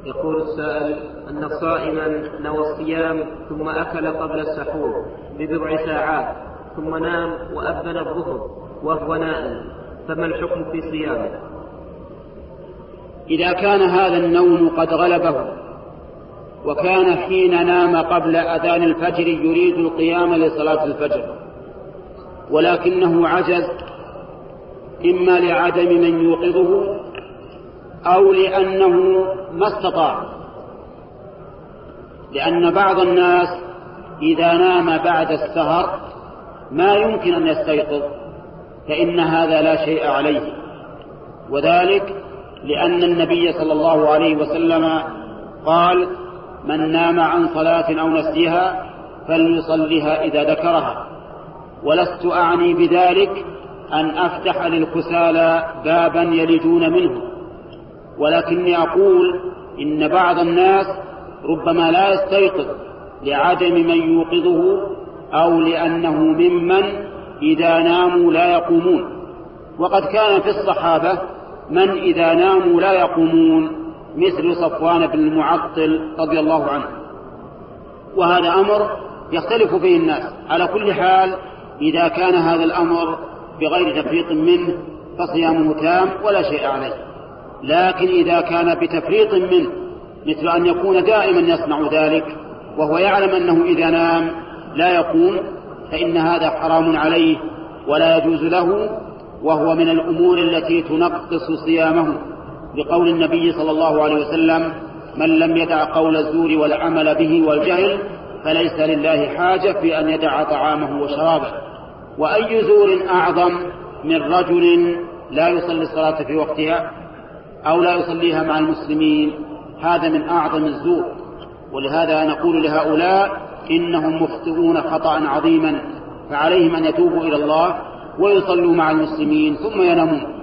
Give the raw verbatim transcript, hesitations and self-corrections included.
يقول السائل أن صائما نوى الصيام ثم أكل قبل السحور ببضع ساعات ثم نام وأذن الظهر وهو نائم، فما الحكم في صيامه؟ إذا كان هذا النوم قد غلبه وكان حين نام قبل أذان الفجر يريد القيام لصلاة الفجر ولكنه عجز إما لعدم من يوقظه أو لأنه ما استطاع، لأن بعض الناس إذا نام بعد السهر ما يمكن أن يستيقظ، فإن هذا لا شيء عليه، وذلك لأن النبي صلى الله عليه وسلم قال: من نام عن صلاة أو نسيها فليصلها إذا ذكرها. ولست أعني بذلك أن أفتح للكسالى بابا يلجون منه، ولكني أقول إن بعض الناس ربما لا يستيقظ لعدم من يوقظه أو لأنه ممن إذا ناموا لا يقومون، وقد كان في الصحابة من إذا ناموا لا يقومون مثل صفوان بن المعطل رضي الله عنه، وهذا أمر يختلف فيه الناس. على كل حال إذا كان هذا الأمر بغير تفريط منه فصيامه تام ولا شيء عليه، لكن إذا كان بتفريط منه مثل أن يكون دائما يصنع ذلك وهو يعلم أنه إذا نام لا يقوم فإن هذا حرام عليه ولا يجوز له، وهو من الأمور التي تنقص صيامه، لقول النبي صلى الله عليه وسلم: من لم يدع قول الزور والعمل به والجهل فليس لله حاجة في أن يدع طعامه وشرابه. وأي زور أعظم من رجل لا يصلي الصلاة في وقتها أو لا يصليها مع المسلمين؟ هذا من أعظم الزور، ولهذا نقول لهؤلاء إنهم مخطئون خطأ عظيما، فعليهم أن يتوبوا إلى الله ويصلوا مع المسلمين ثم ينامون.